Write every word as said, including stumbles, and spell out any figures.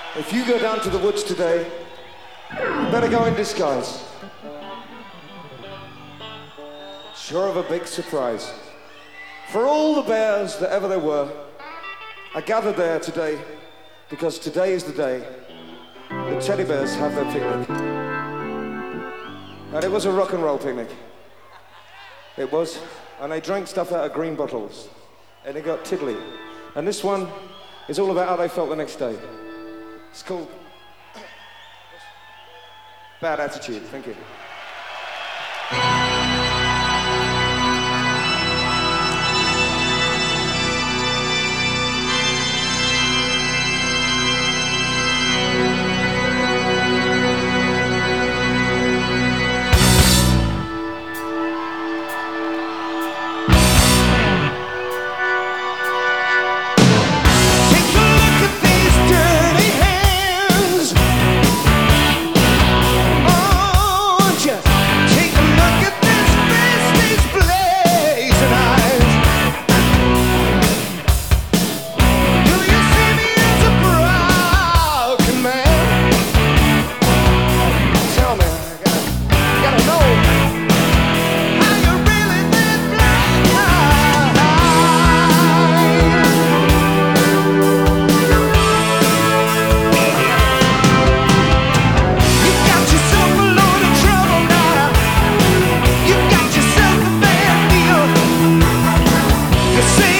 If you go down to the woods today, you better go in disguise. Sure of a big surprise. For all the bears that ever there were, I gathered there today because today is the day the teddy bears have their picnic. And it was a rock and roll picnic. It was. And they drank stuff out of green bottles. And it got tiddly. And this one is all about how they felt the next day. It's called Bad Attitude. Thank you. You say